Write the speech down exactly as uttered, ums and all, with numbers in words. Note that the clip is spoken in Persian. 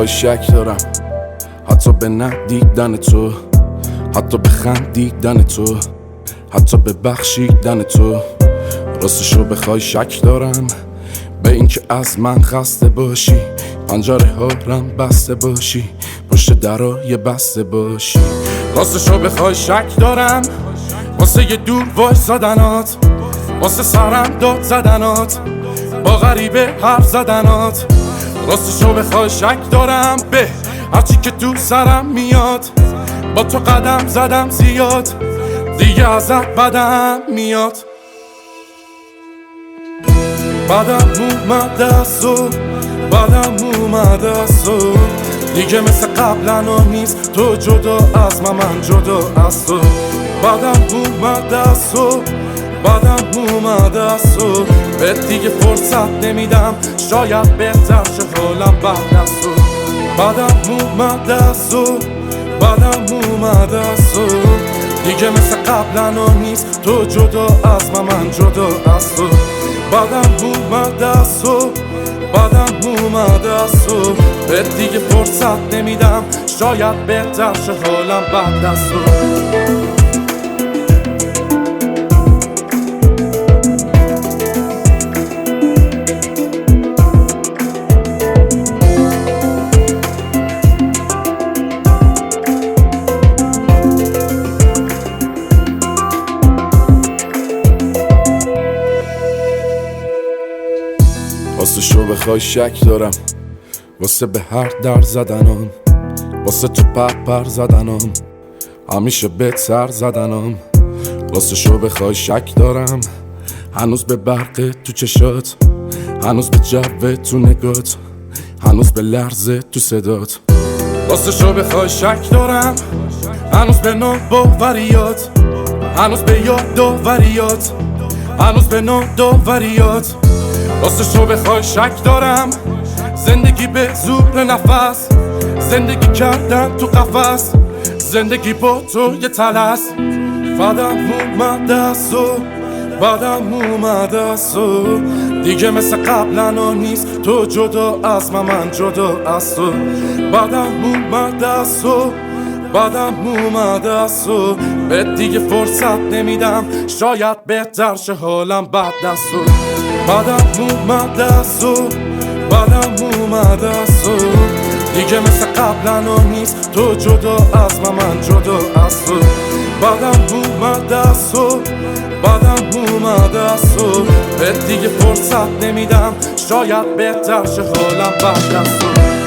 بخوای شک دارم، حتی به ندیدن تو، حتی به خندیدن تو، حتی به بخشیدن تو. راستشو بخوای شک دارم به اینکه از من خسته باشی، پنجره ها رم بسته باشی، پشت درای بسته باشی. راستشو بخوای شک دارم واسه یه دور وای زدنات، واسه سرم داد زدنات، با غریبه حرف زدنات. راستشو بخوای شک دارم به هرچی که تو سرم میاد، با تو قدم زدم زیاد، دیگه ازت بدم میاد. بدم اومد از تو، بدم اومد از تو، دیگه مثل قبلا نیست تو جدا از من، من جدا از تو. بدم اومد از تو، بدم اومد از تو، به دیگه فرصت نمیدم، شاید بهتر شه حالم بعد از تو. بدم اومد از تو، بدم اومد از تو، دیگه مثل قبلا نیست تو جدا از من، من جدا از تو. بدم اومد از تو، بدم اومد از تو، به دیگه فرصت نمیدم، شاید بهتر شه حالم بعد از تو. راستشو بخوای شک دارم واسه به هر در زدنم، واسه تو پر پر زدنم، همیشه بهت سر زدنم. راستشو بخوای شک دارم هنوز به برق تو چشات، هنوز به جو تو نگات، هنوز به لرزه تو صدات. راستشو بخوای شک دارم هنوز به ناباوریات، هنوز به یاد داوریات، هنوز به ناداوریات. راستشو بخوای شک دارم زندگی به زور نفس، زندگی کردن تو قفس، زندگی با تو یه تلس. بدم اومد از تو، بدم اومد از تو، دیگه مثل قبلا نیست تو جدا از من، من جدا از تو. بدم اومد از تو، بدم اومد از تو، به دیگه فرصت نمیدم، شاید بهتر شه حالم بعد از تو. بدم اومد از تو، بدم اومد از تو، دیگه مثل قبلا نیست تو جدا از من، من جدا از تو. بدم اومد از تو، بدم اومد از تو، به دیگه فرصت نمیدم، شاید بهتر شه حالم بعد از تو.